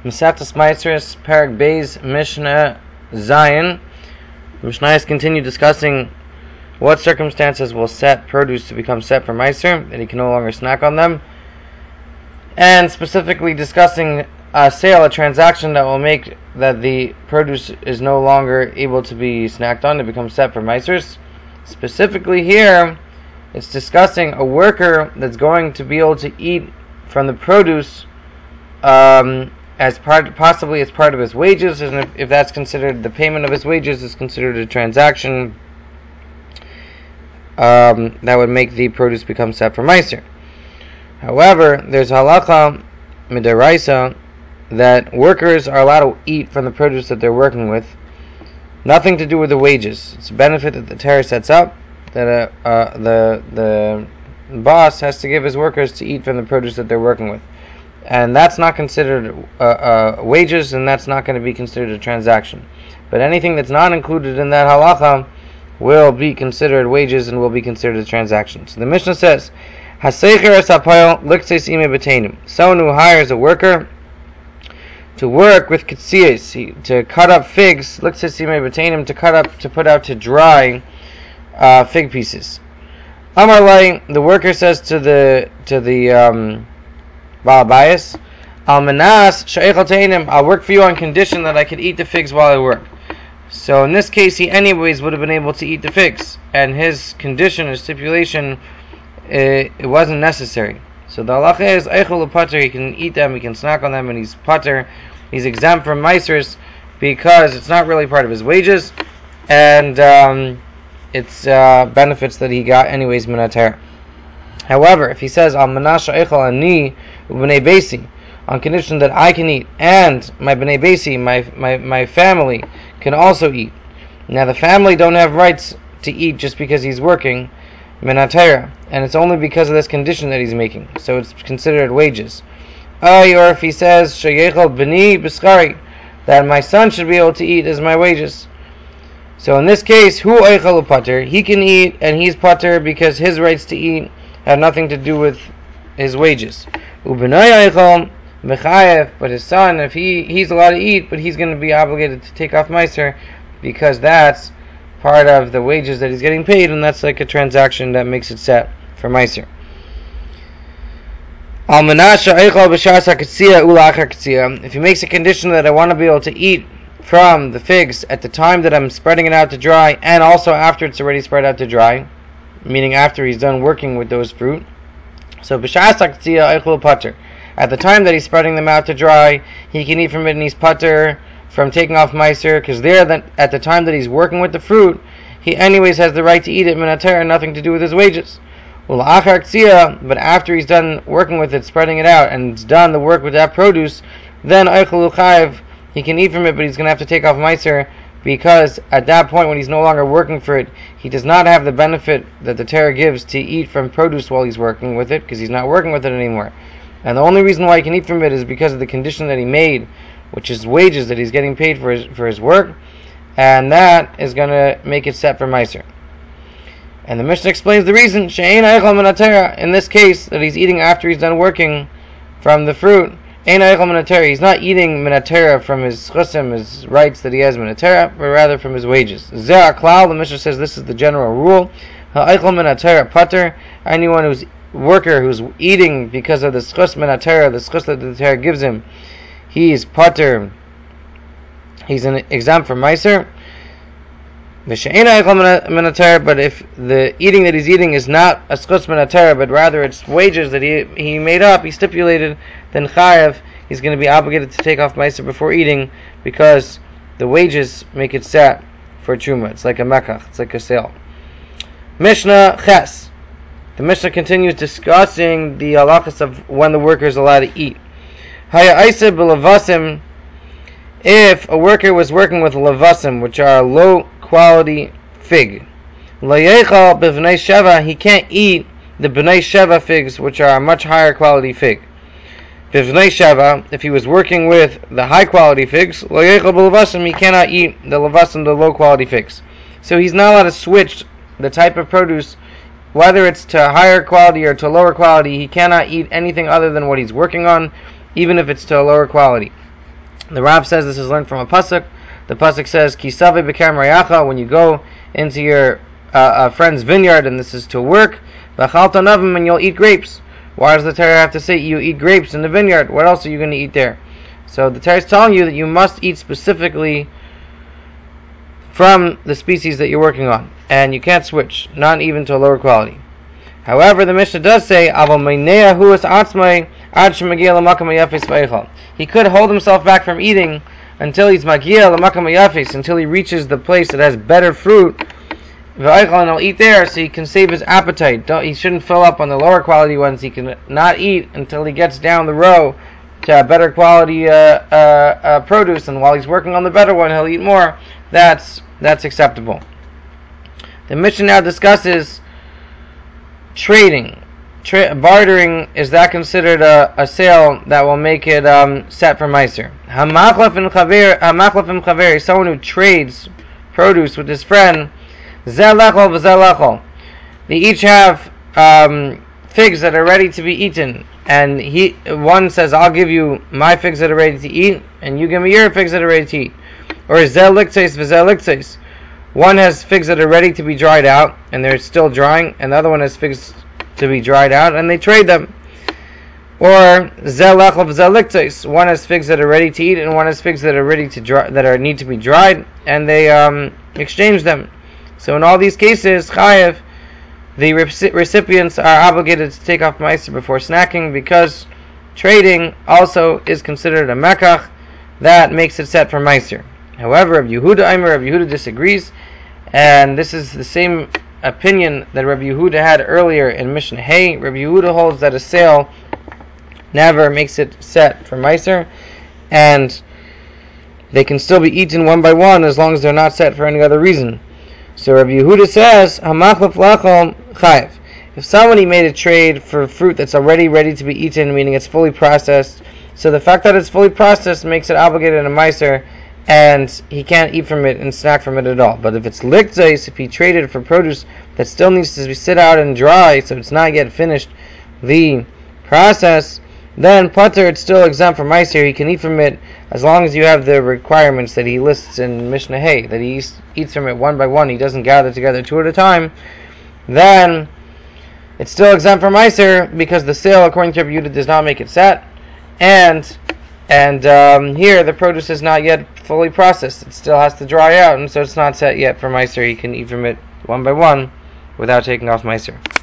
Masechtas Maasros, Perek Beis, Mishnah Zayin. Mishnayos continue discussing what circumstances will set produce to become set for Meiser, that he can no longer snack on them, and specifically discussing a sale, a transaction that will make that the produce is no longer able to be snacked on to become set for Meisers. Specifically here, it's discussing a worker that's going to be able to eat from the produce possibly as part of his wages, and if that's considered the payment of his wages is considered a transaction that would make the produce become set for Meiser. However, there's halacha midaraisa that workers are allowed to eat from the produce that they're working with. Nothing to do with the wages. It's a benefit that the Torah sets up that the boss has to give his workers to eat from the produce that they're working with. And that's not considered wages, and that's not going to be considered a transaction. But anything that's not included in that halacha will be considered wages and will be considered a transaction. So the Mishnah says, someone who hires a worker to work with katsiyas, to cut up figs, to put out to dry fig pieces. Amarlai, the worker says to the Balabayas, Almanas she'echal teinim, I'll work for you on condition that I could eat the figs while I work. So in this case, he anyways would have been able to eat the figs, and his condition, his stipulation, it wasn't necessary. So the halacha is eichel upater, he can eat them, he can snack on them, and he's pater, he's exempt from meisers because it's not really part of his wages, and it's benefits that he got anyways minater. However, if he says al manasha eichel ani ubnei beisi, on condition that I can eat and my bnei beisi, my family, can also eat. Now the family don't have rights to eat just because he's working minatera, and it's only because of this condition that he's making, so it's considered wages. Or if he says sheyechel b'ni b'schari, that my son should be able to eat as my wages. So in this case, hu eichel upater, he can eat and he's pater because his rights to eat have nothing to do with his wages. U'b'nai eichel mechayev, but his son, if he's allowed to eat, but he's going to be obligated to take off meiser because that's part of the wages that he's getting paid, and that's like a transaction that makes it set for meiser. If he makes a condition that I want to be able to eat from the figs at the time that I'm spreading it out to dry, and also after it's already spread out to dry, meaning after he's done working with those fruit. So at the time that he's spreading them out to dry, he can eat from it, and he's pater from taking off meiser, because at the time that he's working with the fruit, he anyways has the right to eat it minater, nothing to do with his wages. But after he's done working with it, spreading it out, and it's done the work with that produce, then he can eat from it, but he's going to have to take off meiser, because at that point when he's no longer working for it, he does not have the benefit that the Torah gives to eat from produce while he's working with it, because he's not working with it anymore. And the only reason why he can eat from it is because of the condition that he made, which is wages that he's getting paid for his work, and that is going to make it set for meiser. And the Mishnah explains the reason, in this case, that he's eating after he's done working from the fruit. He's not eating minatera from his chusim, his rights that he has minatera, but rather from his wages. The Mishnah says this is the general rule. Anyone who's worker who's eating because of the schus minatera, the schus that the Torah gives him, he's pater, he's an exempt from meiser. But if the eating that he's eating is not a schus minatera, but rather it's wages that he made up, he stipulated, then chayev, he's going to be obligated to take off meiser before eating, because the wages make it set for truma. It's like a mekach, it's like a sale. Mishnah ches. The Mishnah continues discussing the halachas of when the worker is allowed to eat. If a worker was working with lavasim, which are low quality fig, he can't eat the b'nai sheva figs, which are a much higher quality fig. If he was working with the high quality figs, he cannot eat the lavasim, the low quality figs. So he's not allowed to switch the type of produce, whether it's to higher quality or to lower quality. He cannot eat anything other than what he's working on, even if it's to a lower quality. The Rav says this is learned from a pasuk. The pasuk says, "Kisave b'karem rayacha," when you go into your friend's vineyard, and this is to work. V'chalta navim, and you'll eat grapes. Why does the Torah have to say you eat grapes in the vineyard? What else are you going to eat there? So the Torah is telling you that you must eat specifically from the species that you're working on, and you can't switch, not even to a lower quality. However, the Mishnah does say, he could hold himself back from eating until he's magia l'makam hayafis, until he reaches the place that has better fruit, and he'll eat there, so he can save his appetite. He shouldn't fill up on the lower quality ones. He can not eat until he gets down the row to better quality produce, and while he's working on the better one, he'll eat more. That's acceptable. The Mishnah now discusses trading. Bartering, is that considered a sale that will make it set for Meiser? Hamachlaf Chaver, someone who trades produce with his friend. Zeh lechol v'zeh lechol. They each have figs that are ready to be eaten, and one says, "I'll give you my figs that are ready to eat, and you give me your figs that are ready to eat." Or zeh liktzos v'zeh liktzos. One has figs that are ready to be dried out, and they're still drying, and the other one has figs to be dried out, and they trade them. Or zeh lechol v'zeh liktzos. One has figs that are ready to eat, and one has figs that are ready to need to be dried, and they exchange them. So in all these cases, chayev, the recipients are obligated to take off meiser before snacking, because trading also is considered a mekach that makes it set for meiser. However, Rabbi Yehuda disagrees, and this is the same opinion that Rabbi Yehuda had earlier in Mishnah Hay. Rabbi Yehuda holds that a sale never makes it set for meiser, and they can still be eaten one by one as long as they're not set for any other reason. So Rabbi Yehuda says, "Hamachlaf lechol chayev." If somebody made a trade for fruit that's already ready to be eaten, meaning it's fully processed, so the fact that it's fully processed makes it obligated in a meiser, and he can't eat from it and snack from it at all. But if it's liktzos, if he traded for produce that still needs to be sit out and dry, so it's not yet finished the process, then pater, it's still exempt from meiser. He can eat from it as long as you have the requirements that he lists in Mishnah Hay, that he eats from it one by one, he doesn't gather together two at a time. Then it's still exempt from meiser, because the sale, according to Rabbi Yehuda, does not make it set, and here the produce is not yet fully processed. It still has to dry out, and so it's not set yet for meiser. He can eat from it one by one without taking off meiser.